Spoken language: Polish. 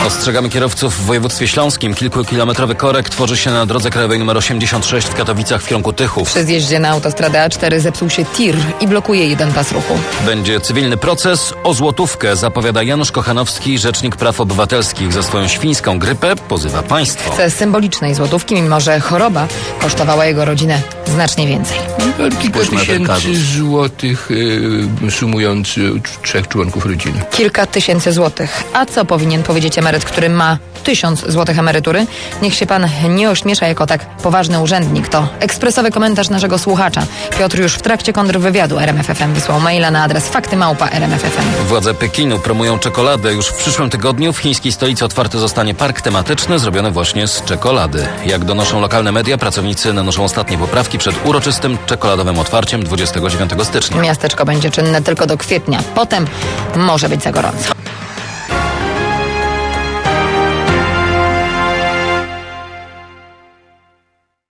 Ostrzegamy kierowców w województwie śląskim. Kilkukilometrowy korek tworzy się na drodze krajowej nr 86 w Katowicach w kierunku Tychów. Przy zjeździe na autostradę A4 zepsuł się tir i blokuje jeden pas ruchu. Będzie cywilny proces o złotówkę, zapowiada Janusz Kochanowski, rzecznik praw obywatelskich. Za swoją świńską grypę pozywa państwo. Chce symbolicznej złotówki, mimo że choroba kosztowała jego rodzinę znacznie więcej. Kilka tysięcy złotych sumując 3 członków rodziny. Kilka tysięcy złotych. A co powinien powiedzieć emeryt, który ma 1000 złotych emerytury? Niech się pan nie ośmiesza jako tak poważny urzędnik. To ekspresowy komentarz naszego słuchacza. Piotr już w trakcie kontrwywiadu RMF FM wysłał maila na adres fakty@rmf.fm. Władze Pekinu promują czekoladę. Już w przyszłym tygodniu w chińskiej stolicy otwarty zostanie park tematyczny zrobiony właśnie z czekolady. Jak donoszą lokalne media, pracownicy nanoszą ostatnie poprawki przed uroczystym czekoladowym otwarciem 29 stycznia. Miasteczko będzie czynne tylko do kwietnia. Potem może być za gorąco.